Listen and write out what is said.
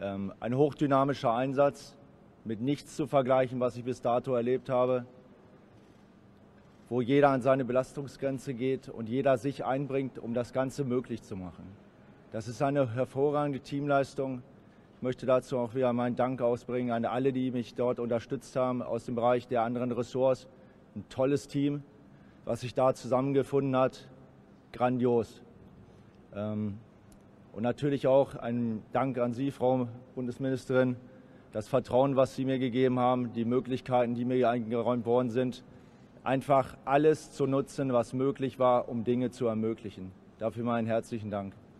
Ein hochdynamischer Einsatz, mit nichts zu vergleichen, was ich bis dato erlebt habe, wo jeder an seine Belastungsgrenze geht und jeder sich einbringt, um das Ganze möglich zu machen. Das ist eine hervorragende Teamleistung. Ich möchte dazu auch wieder meinen Dank ausbringen an alle, die mich dort unterstützt haben aus dem Bereich der anderen Ressorts. Ein tolles Team, was sich da zusammengefunden hat. Grandios. Und natürlich auch ein Dank an Sie, Frau Bundesministerin, das Vertrauen, was Sie mir gegeben haben, die Möglichkeiten, die mir eingeräumt worden sind, einfach alles zu nutzen, was möglich war, um Dinge zu ermöglichen. Dafür meinen herzlichen Dank.